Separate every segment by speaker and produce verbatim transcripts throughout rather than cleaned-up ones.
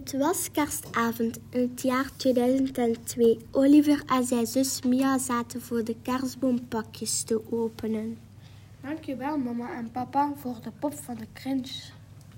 Speaker 1: Het was kerstavond in het jaar tweeduizend twee. Oliver en zijn zus Mia zaten voor de kerstboom pakjes te openen.
Speaker 2: Dankjewel mama en papa voor de pop van de Grinch.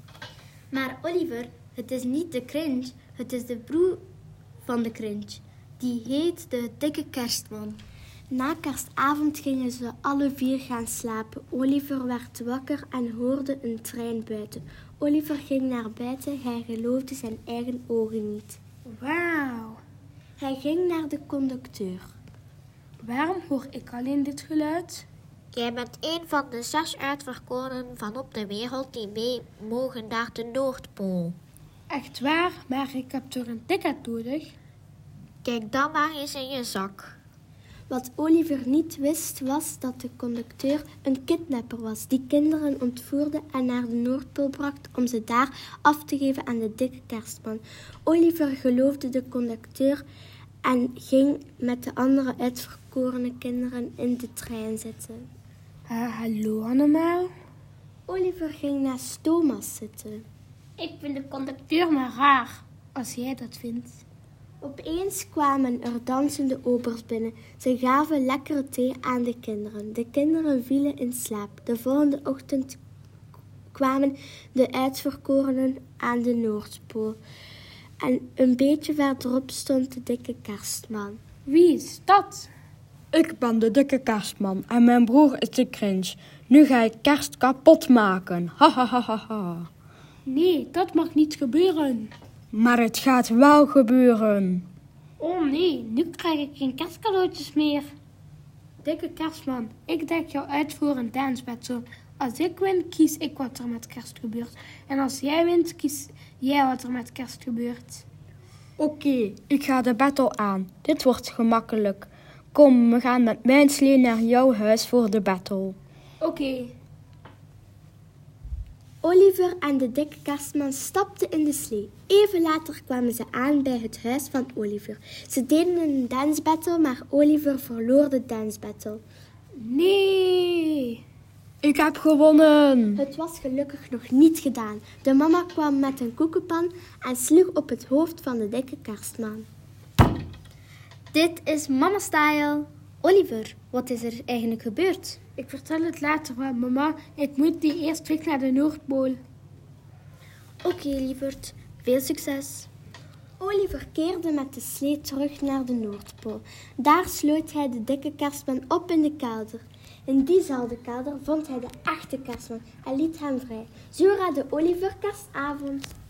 Speaker 3: Maar Oliver, het is niet de Grinch, het is de broer van de Grinch. Die heet de dikke kerstman.
Speaker 1: Na kerstavond gingen ze alle vier gaan slapen. Oliver werd wakker en hoorde een trein buiten. Oliver ging naar buiten, hij geloofde zijn eigen ogen niet.
Speaker 2: Wauw.
Speaker 1: Hij ging naar de conducteur.
Speaker 2: Waarom hoor ik alleen dit geluid?
Speaker 4: Jij bent een van de zes uitverkorenen van op de wereld die mee mogen naar de Noordpool.
Speaker 2: Echt waar, maar ik heb toch een ticket nodig?
Speaker 4: Kijk dan maar eens in je zak.
Speaker 1: Wat Oliver niet wist was dat de conducteur een kidnapper was die kinderen ontvoerde en naar de Noordpool bracht om ze daar af te geven aan de dikke kerstman. Oliver geloofde de conducteur en ging met de andere uitverkorene kinderen in de trein zitten.
Speaker 2: Uh, hallo allemaal.
Speaker 1: Oliver ging naast Thomas zitten.
Speaker 2: Ik vind de conducteur maar raar, als jij dat vindt.
Speaker 1: Opeens kwamen er dansende obers binnen. Ze gaven lekkere thee aan de kinderen. De kinderen vielen in slaap. De volgende ochtend kwamen de uitverkorenen aan de Noordpool. En een beetje verderop stond de dikke kerstman.
Speaker 2: Wie is dat?
Speaker 5: Ik ben de dikke kerstman en mijn broer is de Grinch. Nu ga ik kerst kapot maken. Ha ha ha ha ha.
Speaker 2: Nee, dat mag niet gebeuren.
Speaker 5: Maar het gaat wel gebeuren.
Speaker 2: Oh nee, nu krijg ik geen kerstcadeautjes meer. Dikke kerstman, ik dek jou uit voor een dance battle. Als ik win, kies ik wat er met kerst gebeurt. En als jij wint, kies jij wat er met kerst gebeurt.
Speaker 5: Oké, okay, ik ga de battle aan. Dit wordt gemakkelijk. Kom, we gaan met mijn slee naar jouw huis voor de battle.
Speaker 2: Oké. Okay.
Speaker 1: Oliver en de dikke kerstman stapten in de slee. Even later kwamen ze aan bij het huis van Oliver. Ze deden een dance battle, maar Oliver verloor de dance battle.
Speaker 2: Nee!
Speaker 5: Ik heb gewonnen!
Speaker 1: Het was gelukkig nog niet gedaan. De mama kwam met een koekenpan en sloeg op het hoofd van de dikke kerstman.
Speaker 3: Dit is mama-style. Oliver, wat is er eigenlijk gebeurd?
Speaker 2: Ik vertel het later wel, mama. Ik moet die eerst terug naar de Noordpool.
Speaker 3: Oké, okay, lieverd. Veel succes.
Speaker 1: Oliver keerde met de slee terug naar de Noordpool. Daar sloot hij de dikke kerstman op in de kelder. In diezelfde kelder vond hij de echte kerstman en liet hem vrij. Zo raadde Oliver kerstavond.